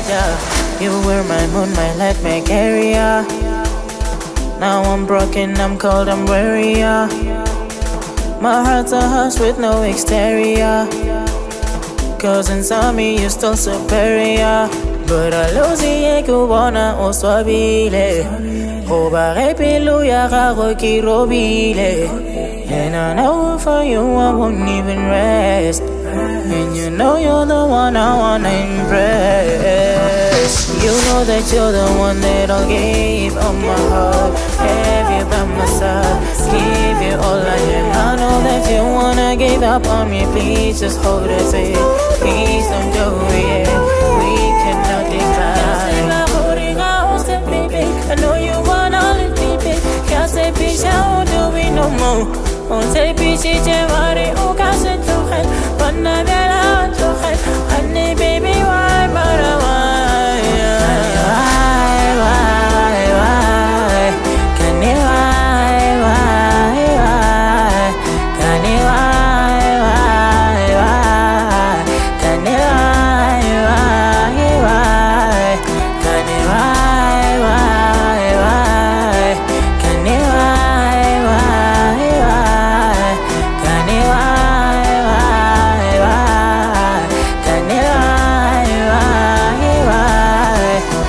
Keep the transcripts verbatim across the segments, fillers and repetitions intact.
You were my moon, my light, my carrier. Now I'm broken, I'm cold, I'm weary, yeah. My heart's a hush with no exterior. Cause inside me you're still superior. But I lose the kubona o swabile. Hoba repilu ya gago ki robile. And I know for you I won't even rest. And you know you're the one I wanna impress. You know that you're the one that I'll give all my heart. Have you by my side, give you all I am. I know that you wanna give up on me. Please just hold it, say please don't do it. We cannot decline. I know you wanna live baby. Can't say peace, I won't do it no more. Won't say peace, it's a worry. Oh, can't say to hell. But now that I want to hell. Honey, baby, why, but why? Why, why, why? Can you why, why, why? Can you why, why, why? Can you why, why, why? Can you why, why, why? Can you why, why, why? Can you why, why, why? Can you why, why, why?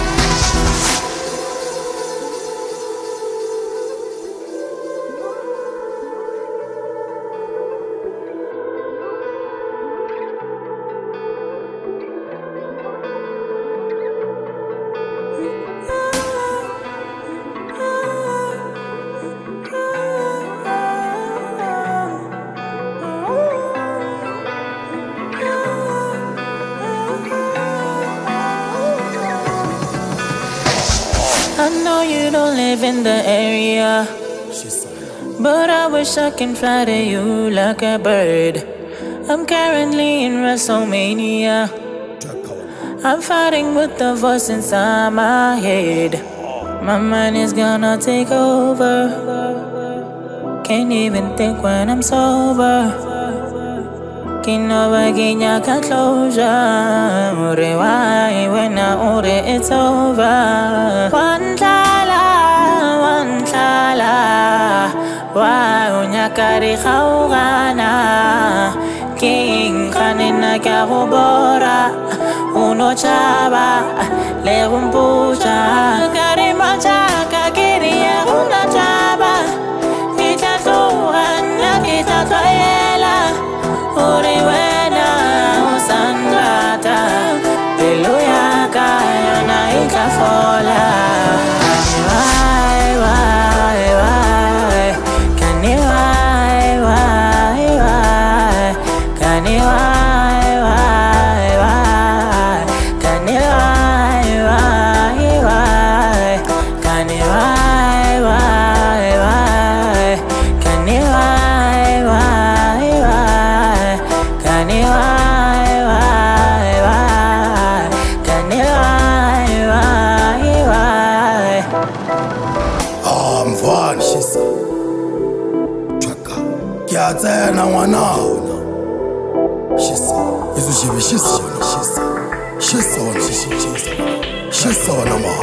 I know you don't live in the area, but I wish I can fly to you like a bird. I'm currently in WrestleMania. I'm fighting with the voice inside my head. My mind is gonna take over. Can't even think when I'm sober. Kinova ginya ka closure. Ure why when I order it's over. One tala, one tala. Why unyakari khaugana. King kanina ka hubora. Uno chaba, le umpucha. Kari machaka kiriya una chaba. Kita tuhan ya kita toela. Uri wena usanrata. Pelu ya kaya na ikafola. Why, why, why? Can you why, why, why? Can you why, why, why? Can you why, why, why? Can you why, why, why? Can you why, why, why? Can you why, why, why? Can you why, why, why? Ah, mfana shisa Chaka Kiatsena ngwana ona Shisa Izu shibi shisa shisa Shisa ona shisa Shisa ona ma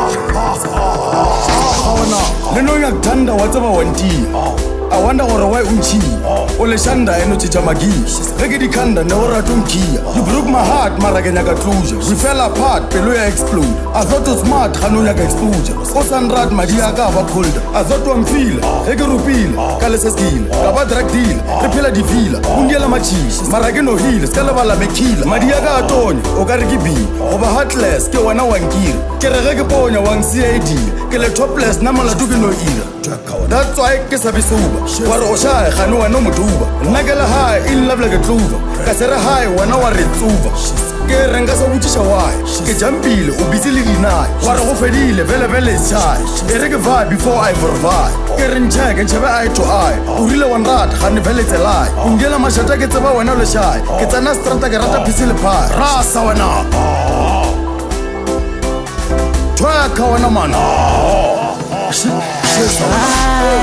Ona Leno ngakutanda watsaba wanti I wonder what why unchi Ole shanda eno chichamagi Rege dikanda ne ora tumkia You broke my heart mara kenya ka closure We fell apart pelo ya explode I thought you smart khano ya ka exposure Osanrad madia ka ba cold I thought you amfila Rege rupila Kale se skill Ka ba drug deal Repela di vila Ungela machish mara ke no heal Skala bala me kill Madia ka atonya O ka rege bi Oba heartless ke wana wankiri Ke rege ponya wang C I D Ke le topless na mala duke no ira That's why ke sabi suba Wara oshaya khano wa no mutuba Nagala high in love like a clover Kasera high wana wa retsuva Ke renga sa utisha why Ke jampile u busy li deny Wara go fedile vele vele chai Ke rege vibe before I provide Ke rencha ke chebe eye to eye U rile wan rat khane vele te lie Ungela mashata ke tsaba wana le shy Ke tsana strata ke rata pisile pie Rasa wana Twaka wana mana Shisa